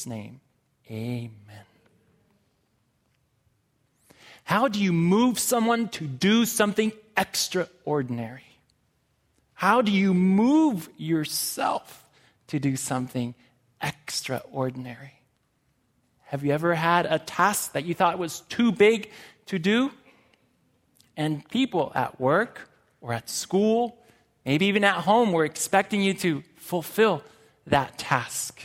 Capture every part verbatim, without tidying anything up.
Jesus' name, amen. How do you move someone to do something extraordinary? How do you move yourself to do something extraordinary? Have you ever had a task that you thought was too big to do? And people at work or at school, maybe even at home, were expecting you to fulfill that task.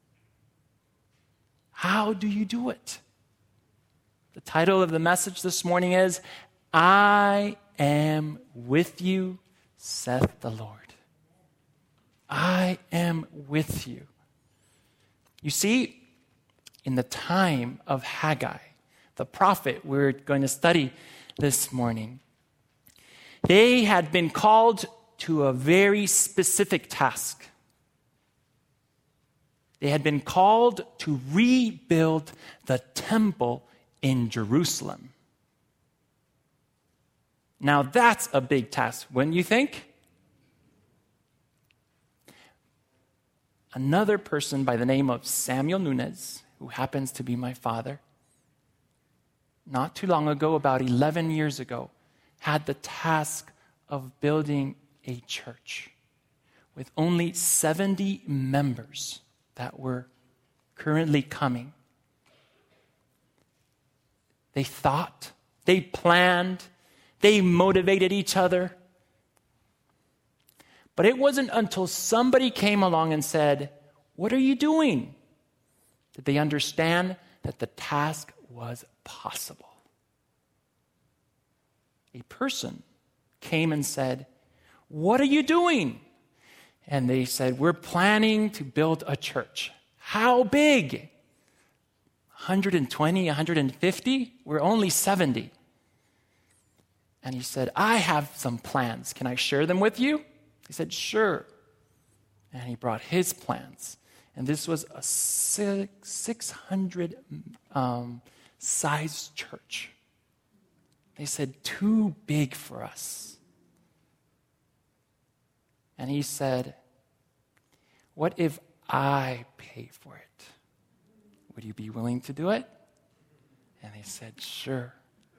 How do you do it? The title of the message this morning is, I am with you, saith the Lord. I am with you. You see, in the time of Haggai, the prophet we're going to study this morning, they had been called to a very specific task. They had been called to rebuild the temple in Jerusalem. Now that's a big task, wouldn't you think? Another person by the name of Samuel Nunez, who happens to be my father, not too long ago, about eleven years ago, had the task of building a church with only seventy members that were currently coming. They thought, they planned, they motivated each other. But it wasn't until somebody came along and said, "What are you doing?" did they understand that the task was possible. A person came and said, "What are you doing?" And they said, "We're planning to build a church." How big? one hundred twenty, one hundred fifty? We're only seventy. And he said, "I have some plans. Can I share them with you?" He said, "Sure." And he brought his plans. And this was a six hundred um, size church. They said, "Too big for us." And he said, "What if I pay for it? Would you be willing to do it?" And they said, "Sure."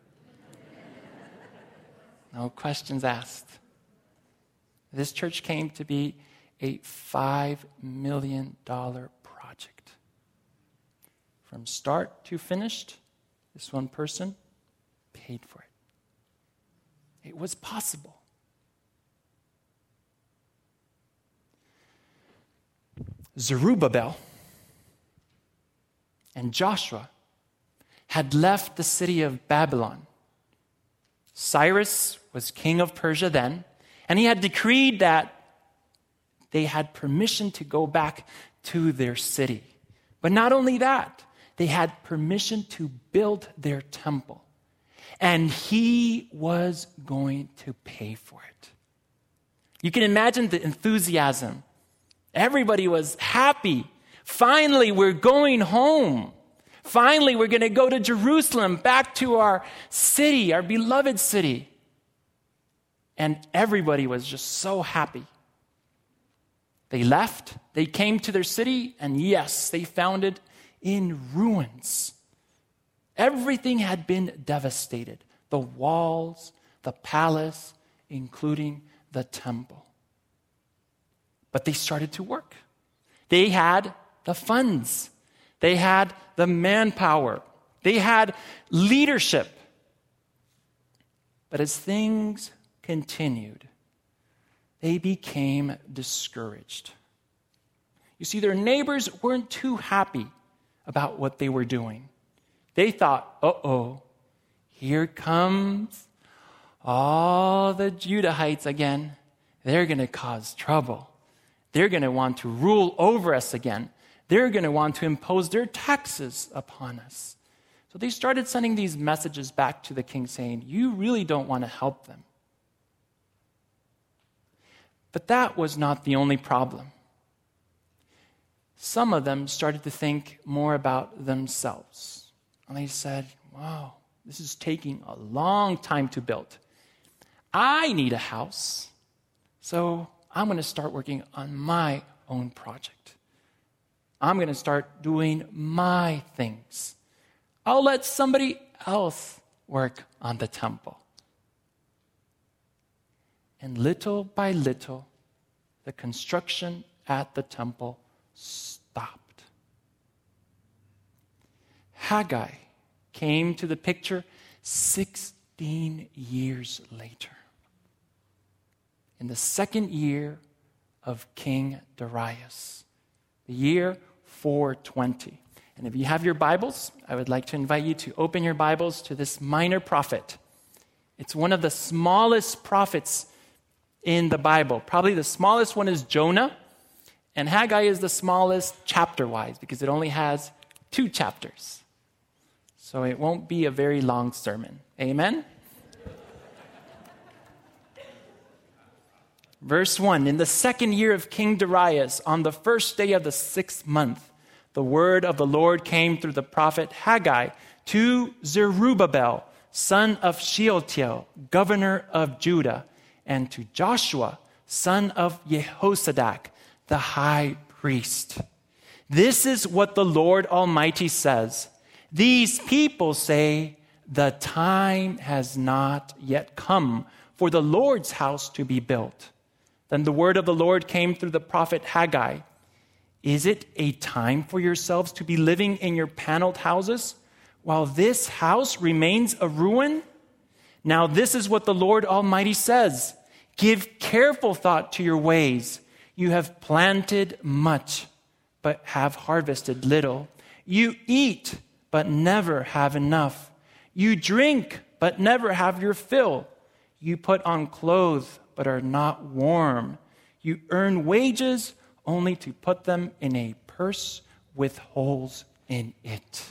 No questions asked. This church came to be a five million dollars project. From start to finished, this one person paid for it. It was possible. Zerubbabel and Joshua had left the city of Babylon. Cyrus was king of Persia then, and he had decreed that they had permission to go back to their city. But not only that, they had permission to build their temple. And he was going to pay for it. You can imagine the enthusiasm. Everybody was happy. Finally, we're going home. Finally, we're going to go to Jerusalem, back to our city, our beloved city. And everybody was just so happy. They left, they came to their city, and yes, they found it in ruins. Everything had been devastated. The walls, the palace, including the temple. But they started to work. They had the funds. They had the manpower. They had leadership. But as things continued, they became discouraged. You see, their neighbors weren't too happy about what they were doing. They thought, uh-oh, here comes all the Judahites again. They're going to cause trouble. They're going to want to rule over us again. They're going to want to impose their taxes upon us. So they started sending these messages back to the king saying, you really don't want to help them. But that was not the only problem. Some of them started to think more about themselves. And they said, wow, this is taking a long time to build. I need a house, so I'm going to start working on my own project. I'm going to start doing my things. I'll let somebody else work on the temple. And little by little, the construction at the temple stopped. Haggai came to the picture sixteen years later, in the second year of King Darius, the year four twenty. And if you have your Bibles, I would like to invite you to open your Bibles to this minor prophet. It's one of the smallest prophets in the Bible. Probably the smallest one is Jonah, and Haggai is the smallest chapter-wise because it only has two chapters. So it won't be a very long sermon. Amen? Verse one, in the second year of King Darius, on the first day of the sixth month, the word of the Lord came through the prophet Haggai to Zerubbabel, son of Shealtiel, governor of Judah, and to Joshua, son of Jehozadak, the high priest. This is what the Lord Almighty says. These people say, the time has not yet come for the Lord's house to be built. Then the word of the Lord came through the prophet Haggai. Is it a time for yourselves to be living in your paneled houses while this house remains a ruin? Now this is what the Lord Almighty says. Give careful thought to your ways. You have planted much, but have harvested little. You eat, but never have enough. You drink, but never have your fill. You put on clothes, but are not warm. You earn wages only to put them in a purse with holes in it.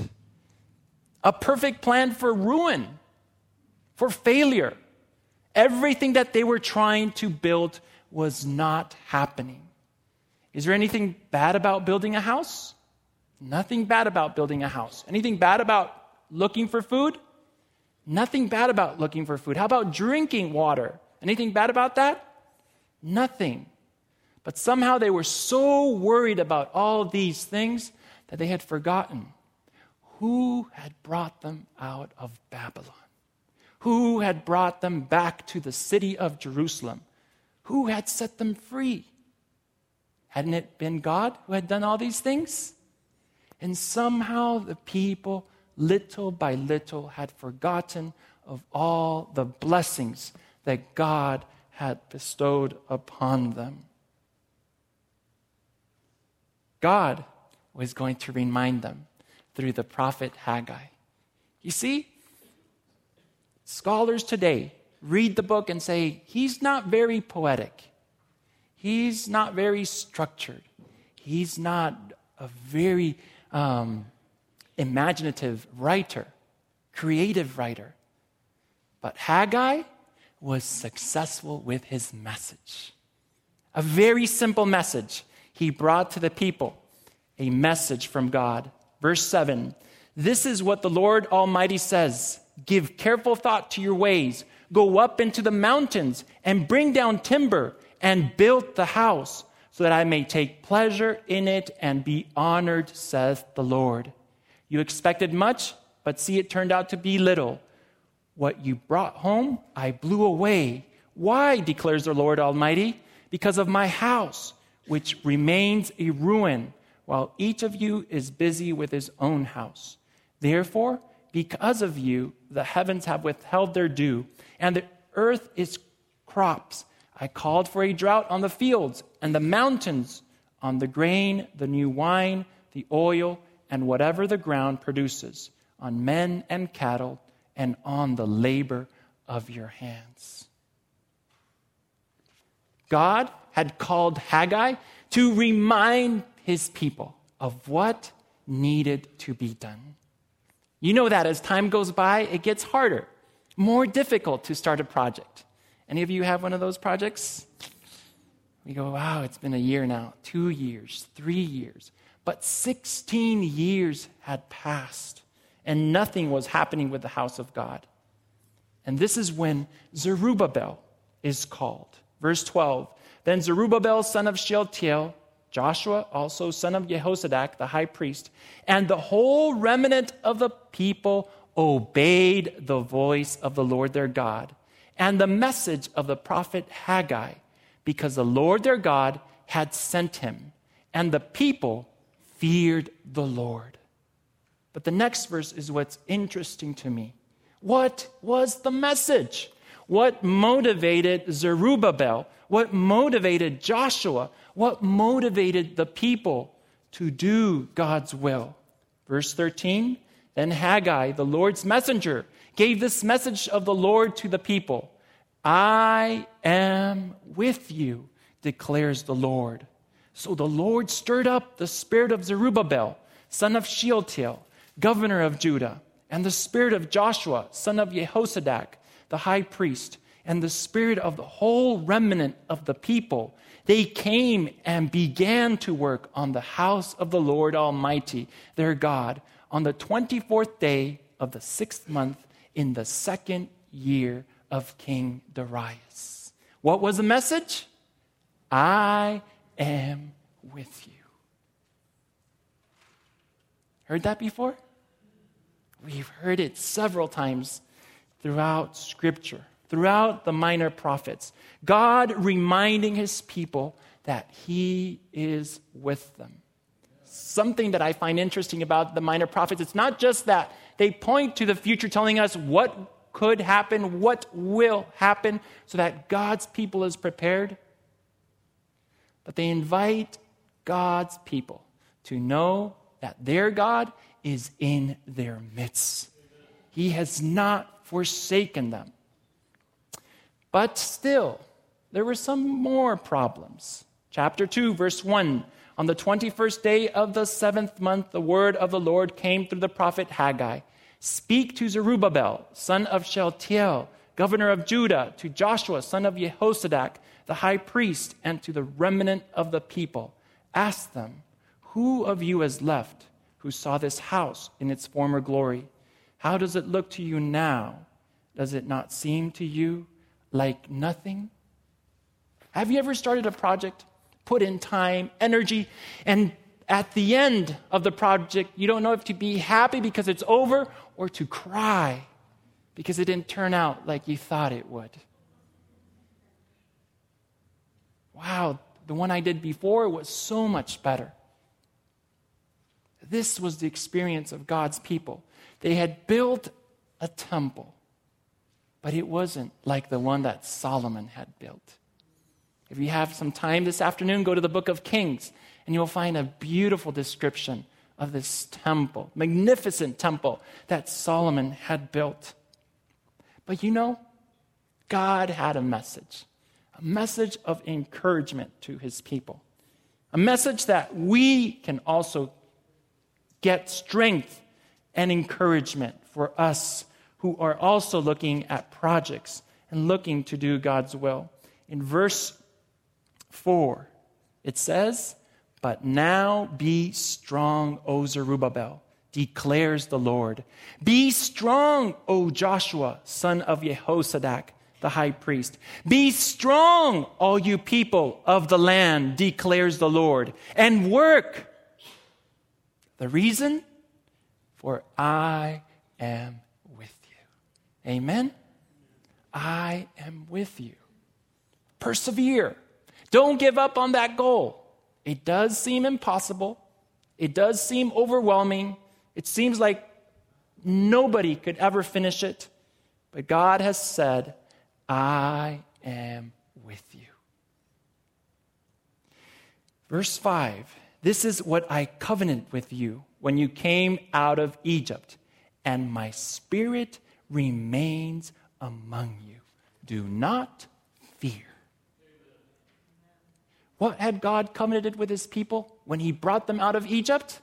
A perfect plan for ruin, for failure. Everything that they were trying to build was not happening. Is there anything bad about building a house? Nothing bad about building a house. Anything bad about looking for food? Nothing bad about looking for food. How about drinking water? Anything bad about that? Nothing. But somehow they were so worried about all these things that they had forgotten who had brought them out of Babylon. Who had brought them back to the city of Jerusalem? Who had set them free? Hadn't it been God who had done all these things? And somehow the people, little by little, had forgotten of all the blessings that God had bestowed upon them. God was going to remind them through the prophet Haggai. You see, scholars today read the book and say, he's not very poetic. He's not very structured. He's not a very um, imaginative writer, creative writer. But Haggai was successful with his message. A very simple message he brought to the people, a message from God. Verse seven, this is what the Lord Almighty says. Give careful thought to your ways. Go up into the mountains and bring down timber and build the house so that I may take pleasure in it and be honored, saith the Lord. You expected much, but see, it turned out to be little. What you brought home, I blew away. Why, declares the Lord Almighty? Because of my house, which remains a ruin, while each of you is busy with his own house. Therefore, because of you, the heavens have withheld their dew, and the earth is crops. I called for a drought on the fields and the mountains, on the grain, the new wine, the oil, and whatever the ground produces, on men and cattle, and on the labor of your hands. God had called Haggai to remind his people of what needed to be done. You know that as time goes by, it gets harder, more difficult to start a project. Any of you have one of those projects? We go, wow, it's been a year now, two years, three years. But sixteen years had passed, and nothing was happening with the house of God. And this is when Zerubbabel is called. Verse twelve, then Zerubbabel, son of Shealtiel, Joshua, also son of Jehozadak, the high priest, and the whole remnant of the people obeyed the voice of the Lord their God and the message of the prophet Haggai, because the Lord their God had sent him, and the people feared the Lord. But the next verse is what's interesting to me. What was the message? What motivated Zerubbabel? What motivated Joshua? What motivated the people to do God's will? Verse thirteen, then Haggai, the Lord's messenger, gave this message of the Lord to the people. I am with you, declares the Lord. So the Lord stirred up the spirit of Zerubbabel, son of Shealtiel, governor of Judah, and the spirit of Joshua, son of Jehozadak, the high priest, and the spirit of the whole remnant of the people. They came and began to work on the house of the Lord Almighty, their God, on the twenty-fourth day of the sixth month in the second year of King Darius. What was the message? I am with you. Heard that before? We've heard it several times throughout Scripture, throughout the minor prophets. God reminding his people that he is with them. Something that I find interesting about the minor prophets, it's not just that they point to the future, telling us what could happen, what will happen, so that God's people is prepared. But they invite God's people to know that their God is in their midst. He has not forsaken them. But still, there were some more problems. Chapter two, verse one. On the twenty-first day of the seventh month, the word of the Lord came through the prophet Haggai. Speak to Zerubbabel, son of Shealtiel, governor of Judah, to Joshua, son of Jehozadak, the high priest, and to the remnant of the people. Ask them, who of you has left who saw this house in its former glory? How does it look to you now? Does it not seem to you like nothing? Have you ever started a project, put in time, energy, and at the end of the project, you don't know if to be happy because it's over or to cry because it didn't turn out like you thought it would? Wow, the one I did before was so much better. This was the experience of God's people. They had built a temple, but it wasn't like the one that Solomon had built. If you have some time this afternoon, go to the book of Kings, and you'll find a beautiful description of this temple, magnificent temple that Solomon had built. But you know, God had a message, a message of encouragement to his people, a message that we can also get strength and encouragement for us who are also looking at projects and looking to do God's will. In verse four, it says, but now be strong, O Zerubbabel, declares the Lord. Be strong, O Joshua, son of Jehozadak, the high priest. Be strong, all you people of the land, declares the Lord, and work. The reason? For I am with you. Amen? I am with you. Persevere. Don't give up on that goal. It does seem impossible. It does seem overwhelming. It seems like nobody could ever finish it. But God has said, I am with you. Verse five, this is what I covenanted with you when you came out of Egypt, and my spirit remains among you. Do not fear. What had God covenanted with his people when he brought them out of Egypt?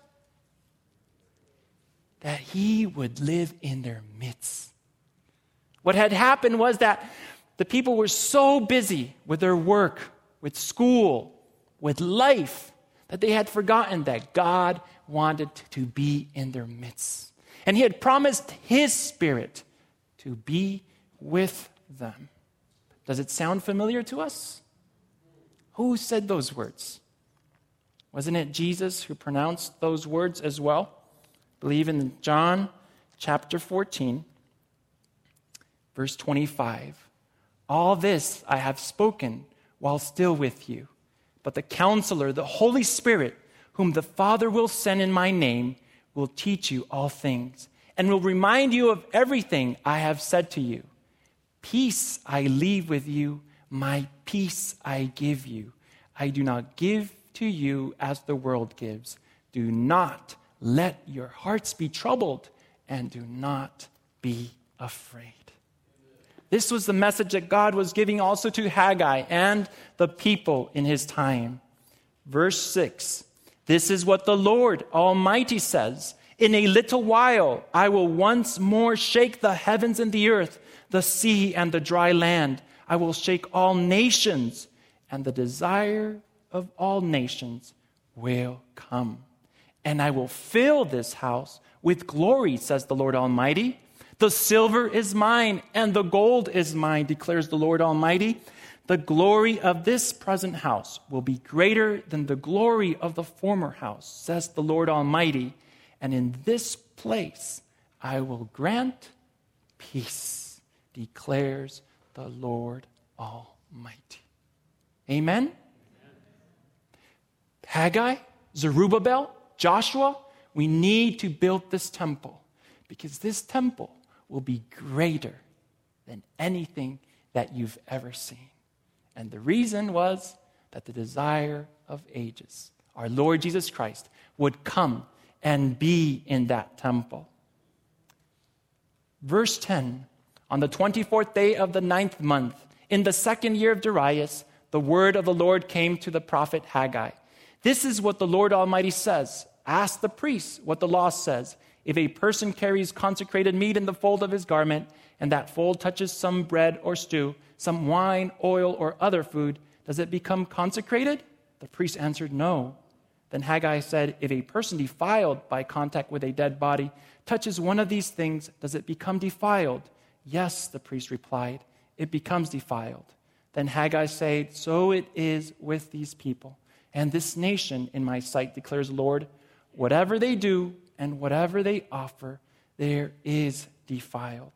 That he would live in their midst. What had happened was that the people were so busy with their work, with school, with life, that they had forgotten that God wanted to be in their midst. And he had promised his spirit to be with them. Does it sound familiar to us? Who said those words? Wasn't it Jesus who pronounced those words as well? I believe in John chapter fourteen, verse twenty-five. All this I have spoken while still with you. But the Counselor, the Holy Spirit, whom the Father will send in my name, will teach you all things and will remind you of everything I have said to you. Peace I leave with you, my peace I give you. I do not give to you as the world gives. Do not let your hearts be troubled and do not be afraid. This was the message that God was giving also to Haggai and the people in his time. Verse six, this is what the Lord Almighty says. In a little while, I will once more shake the heavens and the earth, the sea and the dry land. I will shake all nations, and the desire of all nations will come. And I will fill this house with glory, says the Lord Almighty. The silver is mine, and the gold is mine, declares the Lord Almighty. The glory of this present house will be greater than the glory of the former house, says the Lord Almighty. And in this place I will grant peace, declares the Lord Almighty. Amen? Amen. Haggai, Zerubbabel, Joshua, we need to build this temple because this temple will be greater than anything that you've ever seen. And the reason was that the desire of ages, our Lord Jesus Christ, would come and be in that temple. Verse ten, on the twenty-fourth day of the ninth month, in the second year of Darius, the word of the Lord came to the prophet Haggai. This is what the Lord Almighty says. Ask the priests what the law says. If a person carries consecrated meat in the fold of his garment, and that fold touches some bread or stew, some wine, oil, or other food, does it become consecrated? The priest answered, no. Then Haggai said, if a person defiled by contact with a dead body touches one of these things, does it become defiled? Yes, the priest replied, it becomes defiled. Then Haggai said, so it is with these people and this nation in my sight, declares the Lord. Whatever they do and whatever they offer, there is defiled.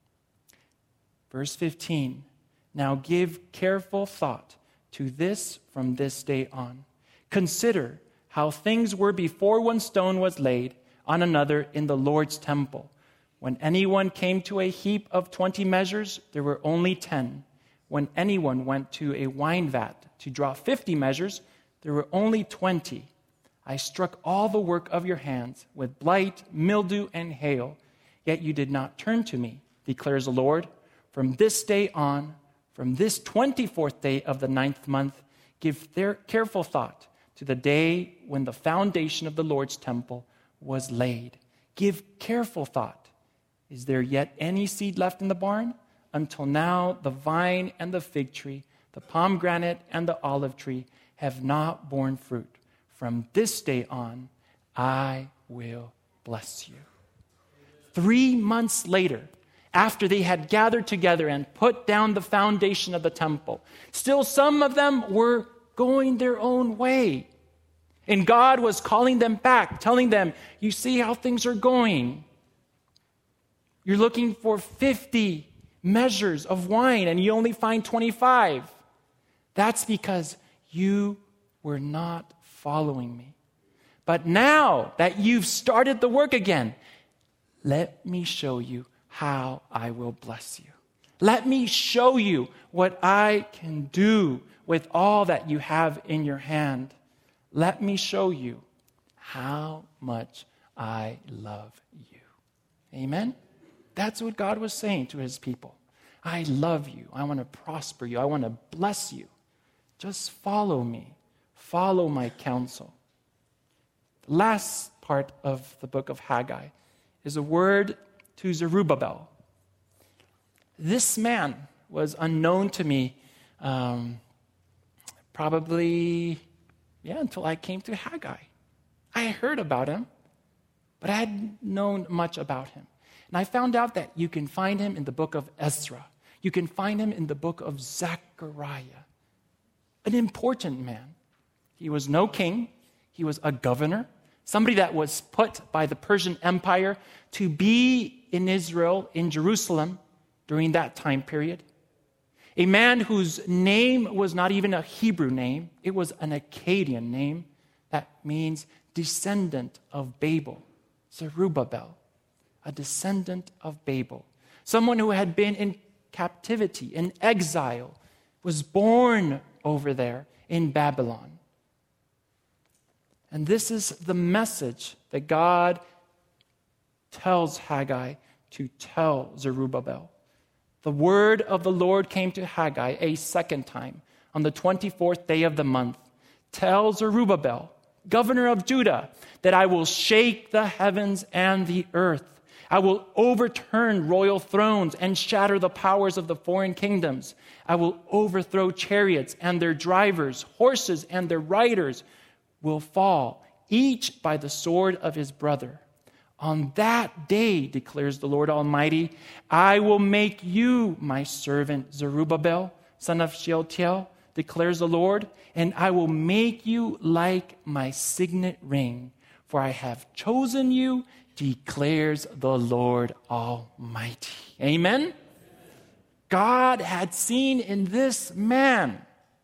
Verse fifteen, now give careful thought to this from this day on. Consider how things were before one stone was laid on another in the Lord's temple. When anyone came to a heap of twenty measures, there were only ten. When anyone went to a wine vat to draw fifty measures, there were only twenty. I struck all the work of your hands with blight, mildew, and hail, yet you did not turn to me, declares the Lord. From this day on, from this twenty-fourth day of the ninth month, give their careful thought to the day when the foundation of the Lord's temple was laid. Give careful thought. Is there yet any seed left in the barn? Until now, the vine and the fig tree, the pomegranate and the olive tree have not borne fruit. From this day on, I will bless you. Three months later, after they had gathered together and put down the foundation of the temple, still some of them were going their own way. And God was calling them back, telling them, you see how things are going. You're looking for fifty measures of wine and you only find twenty-five. That's because you were not following me. But now that you've started the work again, let me show you how I will bless you. Let me show you what I can do with all that you have in your hand. Let me show you how much I love you. Amen? That's what God was saying to his people. I love you. I want to prosper you. I want to bless you. Just follow me. Follow my counsel. The last part of the book of Haggai is a word to Zerubbabel. This man was unknown to me um, probably, yeah, until I came to Haggai. I heard about him, but I hadn't known much about him. And I found out that you can find him in the book of Ezra. You can find him in the book of Zechariah. An important man. He was no king. He was a governor, somebody that was put by the Persian Empire to be in Israel, in Jerusalem, during that time period. A man whose name was not even a Hebrew name. It was an Akkadian name that means descendant of Babel. Zerubbabel, a descendant of Babel. Someone who had been in captivity, in exile, was born over there in Babylon. And this is the message that God tells Haggai to tell Zerubbabel. The word of the Lord came to Haggai a second time on the twenty-fourth day of the month. Tell Zerubbabel, governor of Judah, that I will shake the heavens and the earth. I will overturn royal thrones and shatter the powers of the foreign kingdoms. I will overthrow chariots and their drivers, horses and their riders will fall, each by the sword of his brother. On that day, declares the Lord Almighty, I will make you my servant Zerubbabel, son of Shealtiel, declares the Lord, and I will make you like my signet ring, for I have chosen you, declares the Lord Almighty. Amen? God had seen in this man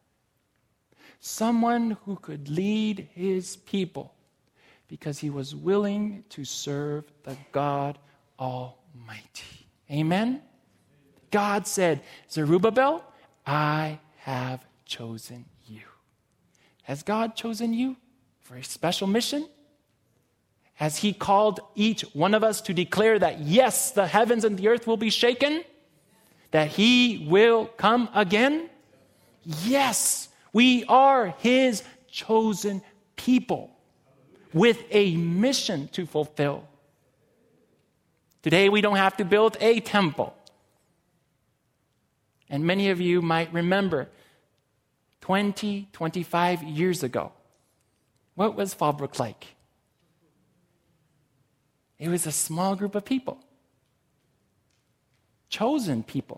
someone who could lead his people because he was willing to serve the God Almighty. Amen? God said, Zerubbabel, I have chosen you. Has God chosen you for a special mission? Has he called each one of us to declare that, yes, the heavens and the earth will be shaken? That he will come again? Yes, we are his chosen people with a mission to fulfill. Today, we don't have to build a temple. And many of you might remember twenty, twenty-five years ago, what was Fallbrook like? It was a small group of people, chosen people,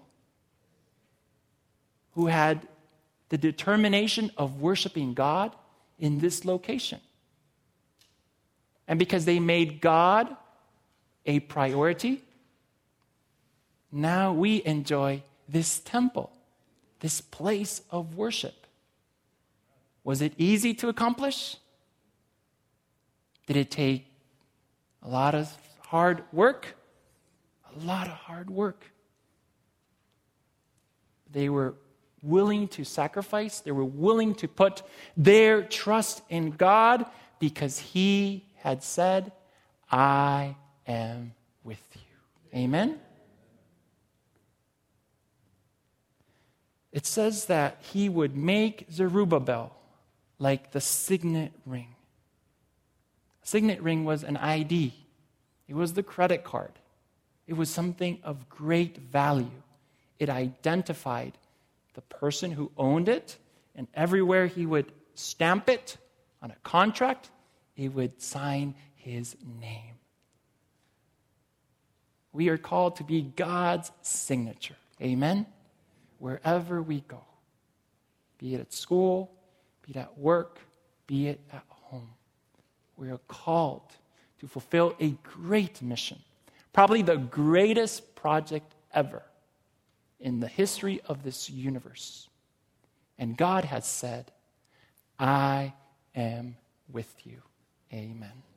who had the determination of worshiping God in this location. And because they made God a priority, now we enjoy this temple, this place of worship. Was it easy to accomplish? Did it take a lot of hard work? A lot of hard work. They were willing to sacrifice. They were willing to put their trust in God because he had said, I am with you. Amen? It says that he would make Zerubbabel like the signet ring. A signet ring was an I D. It was the credit card. It was something of great value. It identified the person who owned it, and everywhere he would stamp it on a contract, he would sign his name. We are called to be God's signature. Amen? Wherever we go, be it at school, be it at work, be it at home, we are called to fulfill a great mission, probably the greatest project ever in the history of this universe. And God has said, I am with you. Amen.